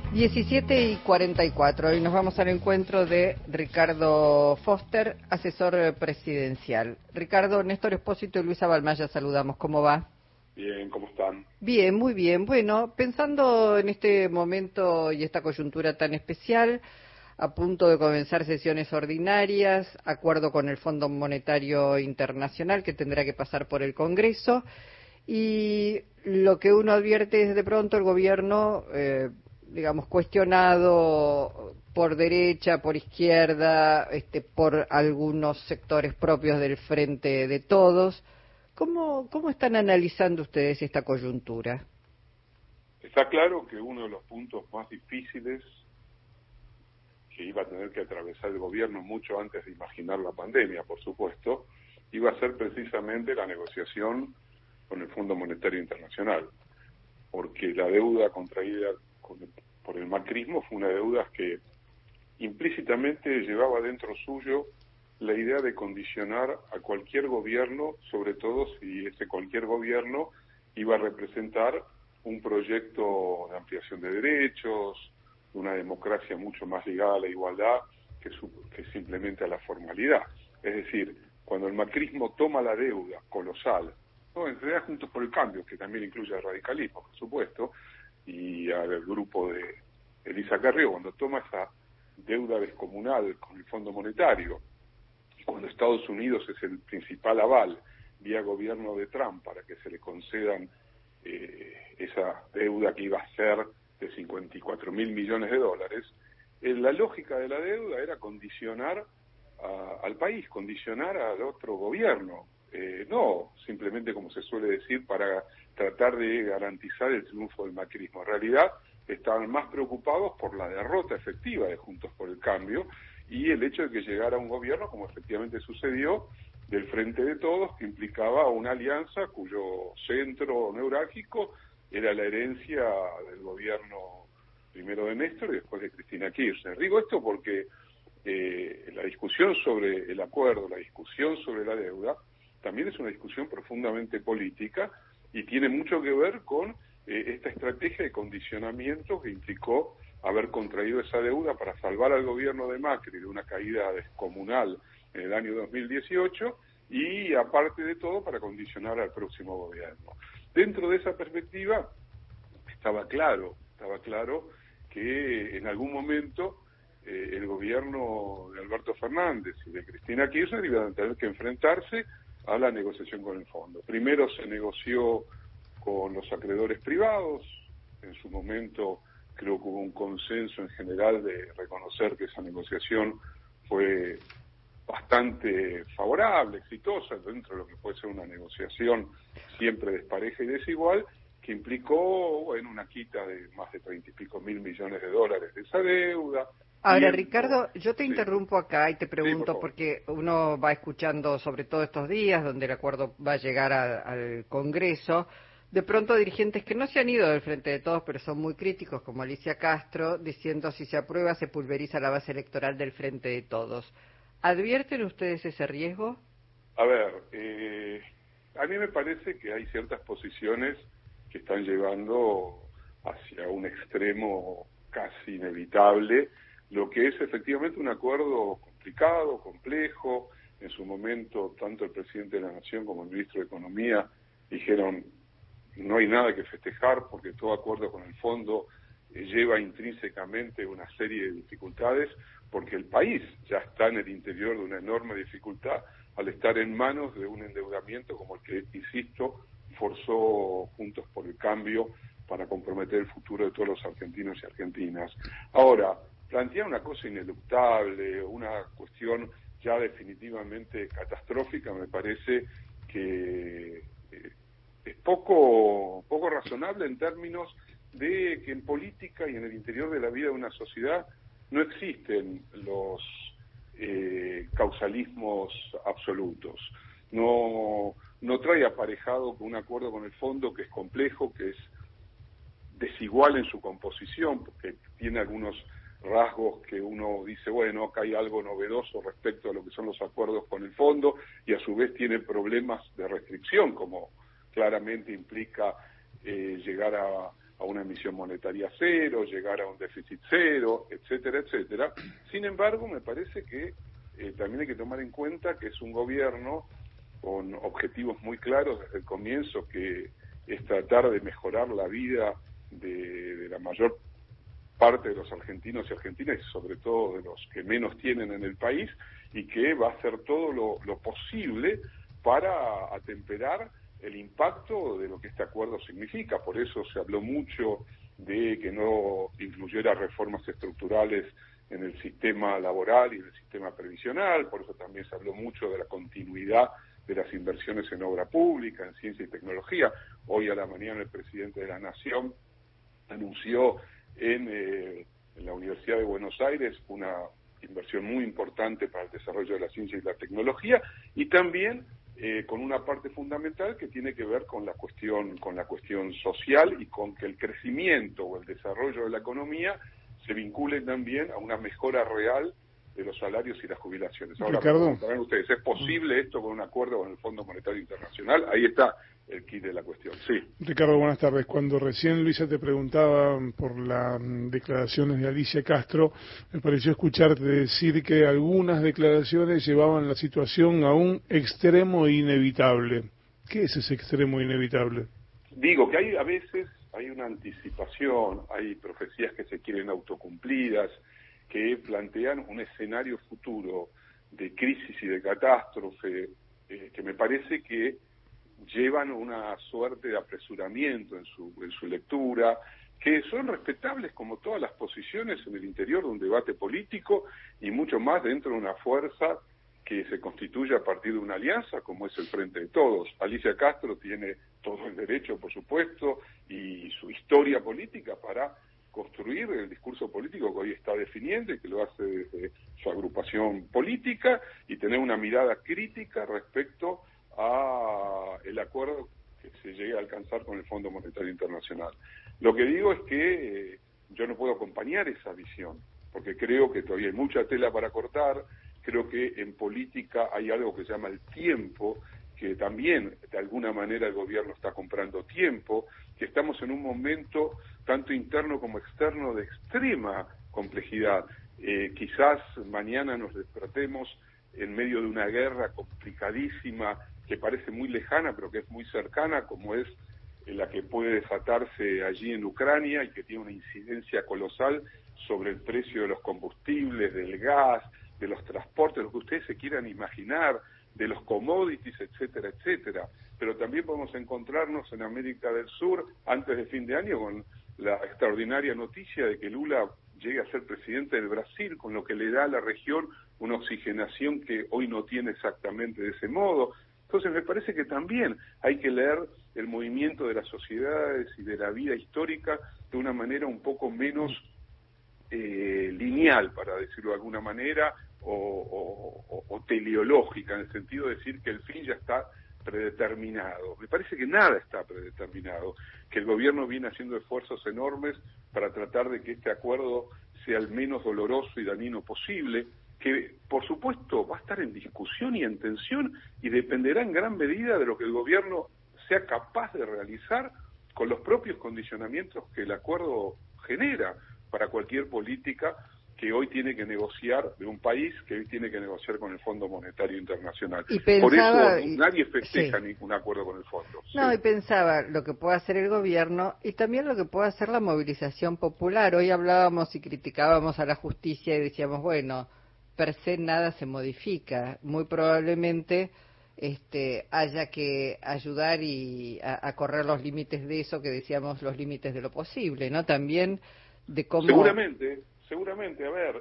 17:44 y nos vamos al encuentro de Ricardo Foster, asesor presidencial. Ricardo, Néstor Espósito y Luisa Balmaya saludamos. ¿Cómo va? Bien, ¿cómo están? Bien, muy bien. Bueno, pensando en este momento y esta coyuntura tan especial, a punto de comenzar sesiones ordinarias, acuerdo con el Fondo Monetario Internacional que tendrá que pasar por el Congreso, y lo que uno advierte es de pronto el gobierno, digamos, cuestionado por derecha, por izquierda, por algunos sectores propios del Frente de Todos. ¿Cómo están analizando ustedes esta coyuntura? Está claro que uno de los puntos más difíciles que iba a tener que atravesar el gobierno mucho antes de imaginar la pandemia, por supuesto, iba a ser precisamente la negociación con el Fondo Monetario Internacional, porque la deuda contraída por el macrismo fue una deuda que implícitamente llevaba dentro suyo la idea de condicionar a cualquier gobierno, sobre todo si ese cualquier gobierno iba a representar un proyecto de ampliación de derechos, una democracia mucho más ligada a la igualdad que simplemente a la formalidad. Es decir, cuando el macrismo toma la deuda colosal, ¿no? En realidad Juntos por el Cambio, que también incluye al radicalismo, por supuesto, y al grupo de Elisa Carrió, cuando toma esa deuda descomunal con el Fondo Monetario, y cuando Estados Unidos es el principal aval vía gobierno de Trump para que se le concedan esa deuda que iba a ser de 54.000 millones de dólares, la lógica de la deuda era condicionar al país, condicionar al otro gobierno, no simplemente, como se suele decir, para tratar de garantizar el triunfo del macrismo. En realidad estaban más preocupados por la derrota efectiva de Juntos por el Cambio y el hecho de que llegara un gobierno, como efectivamente sucedió, del Frente de Todos, que implicaba una alianza cuyo centro neurálgico era la herencia del gobierno primero de Néstor y después de Cristina Kirchner. Digo esto porque la discusión sobre el acuerdo, la discusión sobre la deuda, también es una discusión profundamente política y tiene mucho que ver con esta estrategia de condicionamiento que implicó haber contraído esa deuda para salvar al gobierno de Macri de una caída descomunal en el año 2018 y, aparte de todo, para condicionar al próximo gobierno. Dentro de esa perspectiva, estaba claro que en algún momento el gobierno de Alberto Fernández y de Cristina Kirchner iban a tener que enfrentarse a la negociación con el fondo. Primero se negoció con los acreedores privados, en su momento creo que hubo un consenso en general de reconocer que esa negociación fue bastante favorable, exitosa, dentro de lo que puede ser una negociación siempre despareja y desigual, que implicó, bueno, una quita de más de 30 y pico mil millones de dólares de esa deuda. Ahora, Ricardo, yo te interrumpo acá y te pregunto, por porque uno va escuchando sobre todo estos días, donde el acuerdo va a llegar al Congreso, de pronto dirigentes que no se han ido del Frente de Todos, pero son muy críticos, como Alicia Castro, diciendo si se aprueba se pulveriza la base electoral del Frente de Todos. ¿Advierten ustedes ese riesgo? A ver, a mí me parece que hay ciertas posiciones que están llevando hacia un extremo casi inevitable, lo que es efectivamente un acuerdo complicado, complejo. En su momento, tanto el presidente de la Nación como el ministro de Economía dijeron no hay nada que festejar porque todo acuerdo con el fondo lleva intrínsecamente una serie de dificultades, porque el país ya está en el interior de una enorme dificultad al estar en manos de un endeudamiento como el que, insisto, forzó Juntos por el Cambio para comprometer el futuro de todos los argentinos y argentinas. Ahora, plantear una cosa ineluctable, una cuestión ya definitivamente catastrófica, me parece que es poco razonable en términos de que en política y en el interior de la vida de una sociedad no existen los causalismos absolutos. No trae aparejado con un acuerdo con el fondo que es complejo, que es desigual en su composición, porque tiene algunos rasgos que uno dice, bueno, acá hay algo novedoso respecto a lo que son los acuerdos con el fondo, y a su vez tiene problemas de restricción, como claramente implica llegar a a una emisión monetaria cero, llegar a un déficit cero, etcétera, etcétera. Sin embargo, me parece que también hay que tomar en cuenta que es un gobierno con objetivos muy claros desde el comienzo, que es tratar de mejorar la vida de la mayor parte de los argentinos y argentinas, y sobre todo de los que menos tienen en el país, y que va a hacer todo lo posible para atemperar el impacto de lo que este acuerdo significa. Por eso se habló mucho de que no incluyera reformas estructurales en el sistema laboral y en el sistema previsional, por eso también se habló mucho de la continuidad de las inversiones en obra pública, en ciencia y tecnología. Hoy a la mañana el presidente de la Nación anunció en la Universidad de Buenos Aires una inversión muy importante para el desarrollo de la ciencia y la tecnología, y también con una parte fundamental que tiene que ver con la cuestión social, y con que el crecimiento o el desarrollo de la economía se vincule también a una mejora real de los salarios y las jubilaciones. Ahora, Ricardo, saben ustedes, ¿es posible esto con un acuerdo con el Fondo Monetario Internacional? Ahí está el kit de la cuestión. Sí. Ricardo, buenas tardes. Cuando recién Luisa te preguntaba por las declaraciones de Alicia Castro, me pareció escucharte decir que algunas declaraciones llevaban la situación a un extremo inevitable. ¿Qué es ese extremo inevitable? Digo que a veces hay una anticipación, hay profecías que se quieren autocumplidas, que plantean un escenario futuro de crisis y de catástrofe, que me parece que llevan una suerte de apresuramiento en su lectura, que son respetables como todas las posiciones en el interior de un debate político, y mucho más dentro de una fuerza que se constituye a partir de una alianza como es el Frente de Todos. Alicia Castro tiene todo el derecho, por supuesto, y su historia política para construir el discurso político que hoy está definiendo, y que lo hace desde su agrupación política, y tener una mirada crítica respecto a el acuerdo que se llegue a alcanzar con el Fondo Monetario Internacional. Lo que digo es que yo no puedo acompañar esa visión, porque creo que todavía hay mucha tela para cortar. Creo que en política hay algo que se llama el tiempo, que también de alguna manera el gobierno está comprando tiempo, que estamos en un momento tanto interno como externo de extrema complejidad. Quizás mañana nos despertemos en medio de una guerra complicadísima que parece muy lejana, pero que es muy cercana, como es la que puede desatarse allí en Ucrania, y que tiene una incidencia colosal sobre el precio de los combustibles, del gas, de los transportes, lo que ustedes se quieran imaginar, de los commodities, etcétera, etcétera. Pero también podemos encontrarnos en América del Sur, antes de fin de año, con la extraordinaria noticia de que Lula llegue a ser presidente del Brasil, con lo que le da a la región una oxigenación que hoy no tiene exactamente de ese modo. Entonces me parece que también hay que leer el movimiento de las sociedades y de la vida histórica de una manera un poco menos lineal, para decirlo de alguna manera, o teleológica, en el sentido de decir que el fin ya está predeterminado. Me parece que nada está predeterminado, que el gobierno viene haciendo esfuerzos enormes para tratar de que este acuerdo sea el menos doloroso y dañino posible, que por supuesto va a estar en discusión y en tensión, y dependerá en gran medida de lo que el gobierno sea capaz de realizar con los propios condicionamientos que el acuerdo genera para cualquier política que hoy tiene que negociar, de un país que hoy tiene que negociar con el Fondo Monetario Internacional. Por eso nadie festeja ningún acuerdo con el fondo. No, y pensaba lo que puede hacer el gobierno y también lo que puede hacer la movilización popular. Hoy hablábamos y criticábamos a la justicia y decíamos, bueno, per se nada se modifica. Muy probablemente haya que ayudar y a correr los límites de eso que decíamos, los límites de lo posible, ¿no? También de cómo... Seguramente, a ver,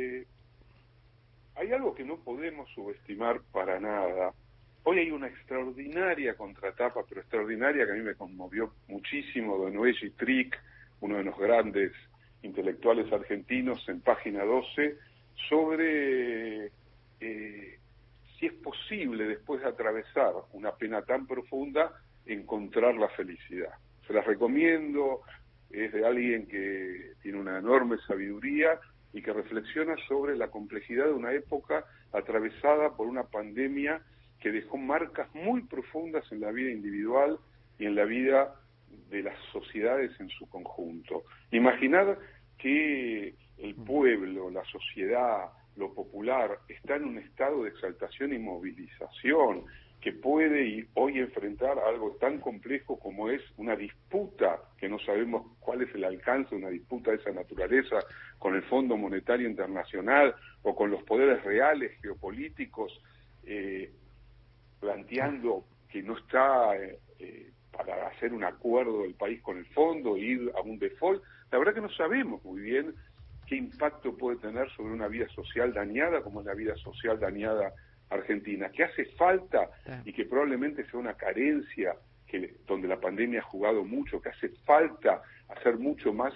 hay algo que no podemos subestimar para nada. Hoy hay una extraordinaria contratapa, pero extraordinaria, que a mí me conmovió muchísimo, de Noé Gitric, uno de los grandes intelectuales argentinos, en página 12, sobre si es posible, después de atravesar una pena tan profunda, encontrar la felicidad. Se las recomiendo. Es de alguien que tiene una enorme sabiduría y que reflexiona sobre la complejidad de una época atravesada por una pandemia que dejó marcas muy profundas en la vida individual y en la vida de las sociedades en su conjunto. Imaginar que el pueblo, la sociedad, lo popular, está en un estado de exaltación y movilización, que puede hoy enfrentar algo tan complejo como es una disputa, que no sabemos cuál es el alcance de una disputa de esa naturaleza, con el Fondo Monetario Internacional o con los poderes reales geopolíticos, planteando que no está para hacer un acuerdo del país con el fondo, ir a un default. La verdad que no sabemos muy bien qué impacto puede tener sobre una vida social dañada como es la vida social dañada argentina, que hace falta y que probablemente sea una carencia donde la pandemia ha jugado mucho, que hace falta hacer mucho más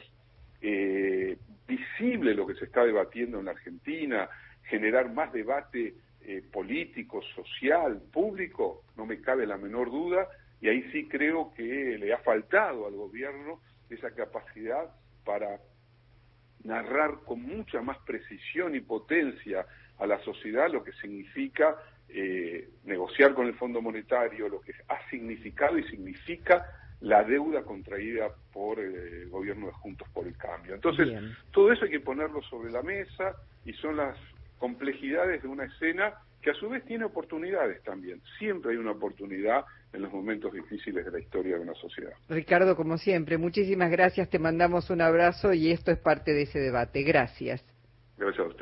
visible lo que se está debatiendo en la Argentina, generar más debate político, social, público, no me cabe la menor duda, y ahí sí creo que le ha faltado al gobierno esa capacidad para narrar con mucha más precisión y potencia a la sociedad lo que significa negociar con el Fondo Monetario, lo que ha significado y significa la deuda contraída por el gobierno de Juntos por el Cambio. Entonces, todo eso hay que ponerlo sobre la mesa y son las complejidades de una escena que a su vez tiene oportunidades también. Siempre hay una oportunidad en los momentos difíciles de la historia de una sociedad. Ricardo, como siempre, muchísimas gracias, te mandamos un abrazo y esto es parte de ese debate. Gracias. Gracias a usted.